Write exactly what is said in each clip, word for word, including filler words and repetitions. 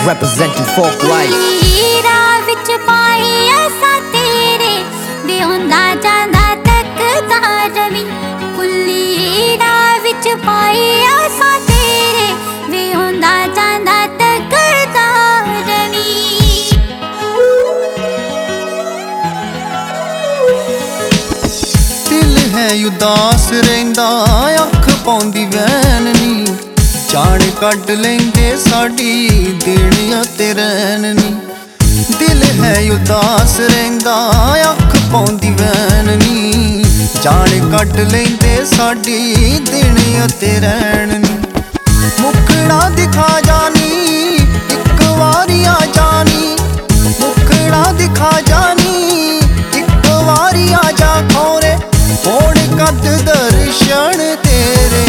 representing folk life. ਉਦਾਸ ਰਹਿੰਦਾ ਅੱਖ ਪਾਉਂਦੀ ਵੈਨ ਨੀ ਜਾਣ ਕੱਢ ਲੈਂਦੇ ਸਾਡੀ ਦੇਣੀਆਂ ਤੇ ਰਹਿਣ ਨੀ ਦਿਲ ਹੈ ਉਦਾਸ ਰਹਿੰਦਾ ਅੱਖ ਪਾਉਂਦੀ ਵੈਨ ਨੀ ਜਾਣ ਕੱਢ ਲੈਂਦੇ ਸਾਡੀ ਦੇਣੀਆਂ ਤੇ ਰਹਿਣ ਨੀ ਮੁਖੜਾ ਦਿਖਾ ਜਾਨੀ ਇੱਕ ਵਾਰੀ ਆ ਜਾਨੀ ਮੁਖੜਾ ਦਿਖਾ ਜਾਨੀ ਇੱਕ ਵਾਰੀ ਆ ਜਾ ਖੋਰੇ ਹੋਣ ਕਦ ਦਰਸ਼ਨ ਤੇਰੇ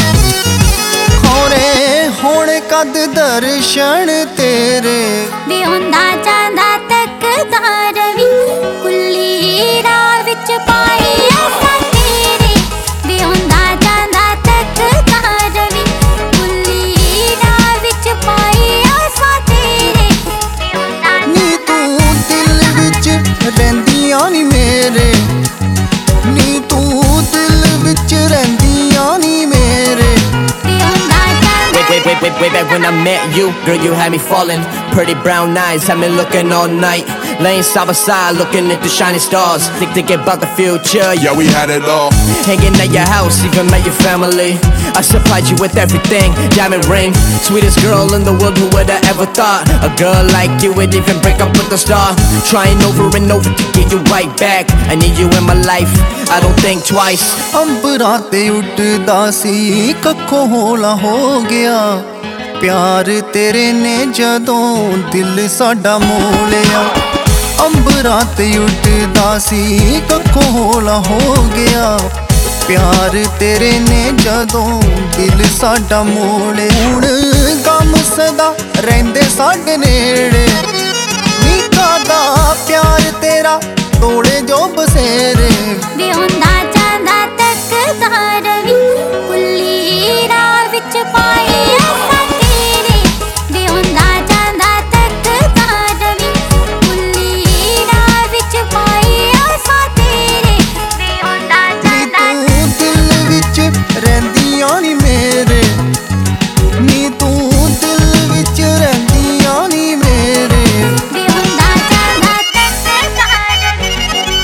ਖੋਰੇ ਹੋਣ ਕਦ ਦਰਸ਼ਨ ਤੇਰੇ ਵੇ ਹੁੰਦਾ ਜਾਂਦਾ ਤੱਕਦਾ ਰਵੀ ਕੁੱਲੀ ਰਾਹ ਵਿੱਚ ਪਾਈ ਆਸਾਂ ਤੇਰੇ ਵੇ ਹੁੰਦਾ ਜਾਂਦਾ ਤੱਕਦਾ ਰਵੀ ਕੁੱਲੀ ਰਾਹ ਵਿੱਚ ਪਾਈ ਆਸਾਂ ਤੇਰੇ ਨੀ ਤੂੰ ਦਿਲ ਵਿੱਚ ਰਹਿੰਦੀਆਂ ਨੀ ਮੇਰੇ ਨੀ ਤੂੰ ਦਿਲ ਵਿੱਚ ਰਹਿੰਦੀਆਂ ਨੀ ਮੇਰੇ Way, way, way, way back when I met you, girl, you had me falling. Pretty brown eyes had me looking all night. Laying side by side, looking at the shining stars. Think thinking about the future, yeah, we had it all. Hanging at your house, even met your family. I supplied you with everything, diamond ring. Sweetest girl in the world, who would have ever thought a girl like you would even break up with a star. Trying over and over to get you right back. I need you in my life, I don't think twice. ਅੰਬਰਾਂ ਤੇ ਉੱਡਦਾ ਸੀ ਕੱਖੋਂ ਹੌਲਾ ਹੋ ਗਿਆ ਪਿਆਰ ਤੇਰੇ ਨੇ ਜਦੋਂ ਦਿਲ ਸਾਡਾ ਮੋਹ ਲਿਆ ਅੰਬਰਾਂ ਤੇ ਉੱਡਦਾ ਸੀ ਕੱਖੋਂ ਹੌਲਾ ਹੋ ਗਿਆ ਪਿਆਰ ਤੇਰੇ ਨੇ ਜਦੋਂ ਦਿਲ ਸਾਡਾ ਮੋਹ ਲਿਆ ਹੁਣ ਗਮ ਸਦਾ ਰਹਿੰਦੇ ਸਾਡੇ ਨੇੜੇ ਨੀ ਕਾਹਦਾ ਪਿਆਰ ਤੇਰਾ ਤੋੜੇ ਜੋ ਬਸੇਰੇ ਵੇ ਹੁੰਦਾ ਜਾਂਦਾ ਤੱਕਦਾ ਰਵੀ ਕੁੱਲੀ ਰਾਹ ਵਿੱਚ ਪਾਈ ਆਸਾਂ ਤੇਰੇ ਵੇ ਹੁੰਦਾ ਜਾਂਦਾ ਤੱਕਦਾ ਰਵੀ ਕੁੱਲੀ ਰਾਹ ਵਿੱਚ ਪਾਈ ਆਸਾਂ ਤੇਰੇ ਵੇ ਹੁੰਦਾ ਜਾਂਦਾ ਨੀ ਤੂੰ ਦਿਲ ਵਿੱਚ ਰਹਿੰਦੀਆਂ ਨੀ ਮੇਰੇ ਨੀ ਤੂੰ ਦਿਲ ਵਿੱਚ ਰਹਿੰਦੀਆਂ ਨੀ ਮੇਰੇ ਵੇ ਹੁੰਦਾ ਜਾਂਦਾ ਤੱਕਦਾ ਰਵੀ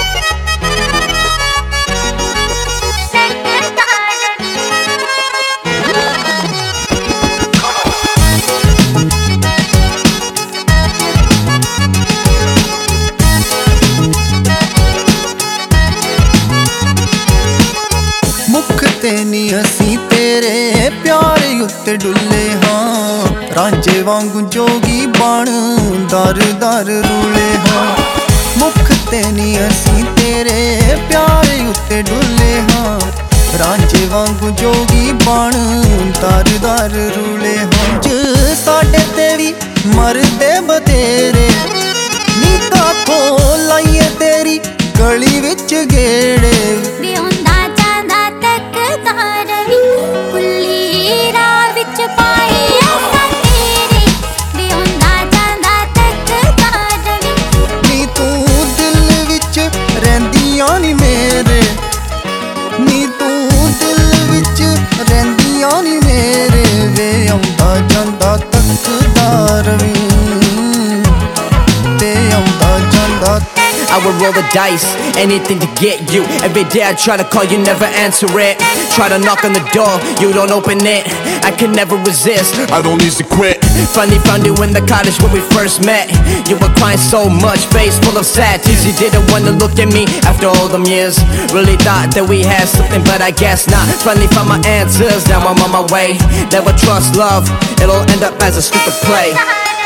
ਮੁੱਖ ਤੇ ਨੀ ਅਸੀਂ ਤੇਰੇ ਪਿਆਰ ਉੱਤੇ ਡੁੱਲੇ ਹਾਂ ਰਾਂਝੇ ਵਾਂਗੂ ਜੋਗੀ ਬਣ ਦਰ ਦਰ ਰੁਲੇ ਹਾਂ ਮੁੱਖ ਤੇ ਨੀ ਅਸੀਂ ਤੇਰੇ ਪਿਆਰ ਉੱਤੇ ਡੁੱਲੇ ਹਾਂ ਰਾਂਝੇ ਵਾਂਗੂ ਜੋਗੀ ਬਣ ਦਰ ਦਰ ਰੁਲੇ ਹਾਂ ਜ ਸਾਡੇ ਤੇ ਵੀ ਮਰਦੇ ਬਤੇਰੇ ਨੀ ਕਾਥੋਂ ਲਾਈਏ ਤੇਰੀ ਗਲੀ ਵਿੱਚ ਗੇੜੇ ਵੇ ਹੁੰਦਾ ਜਾਂਦਾ ਤੱਕਦਾ ਰਵੀ ਕੁੱਲੀ ਰਾਹ ਵਿੱਚ ਪਾਈ ਆਸਾਂ ਤੇਰੇ ਵੇ ਹੁੰਦਾ ਜਾਂਦਾ ਤੱਕਦਾ ਰਵੀ ਨੀ ਤੂੰ ਦਿਲ ਵਿੱਚ ਰਹਿੰਦੀਆਂ ਨੀ ਮੇਰੇ ਨੀ ਤੂੰ ਦਿਲ ਵਿੱਚ ਰਹਿੰਦੀਆਂ ਨੀ ਮੇਰੇ ਵੇ ਆਉਂਦਾ ਜਾਂਦਾ ਤੱਕਦਾ ਰਵੀ ਤੇ ਆਉਂਦਾ ਜਾਂਦਾ I would roll the dice, anything to get you. Every day I try to call, you never answer it. Try to knock on the door, you don't open it. I can never resist, I don't need to quit. Finally found you in the cottage where we first met. You were crying so much, face full of sad tears. You didn't want to look at me after all them years. Really thought that we had something, but I guess not. Finally found my answers, now I'm on my way. Never trust love, it'll end up as a stupid play.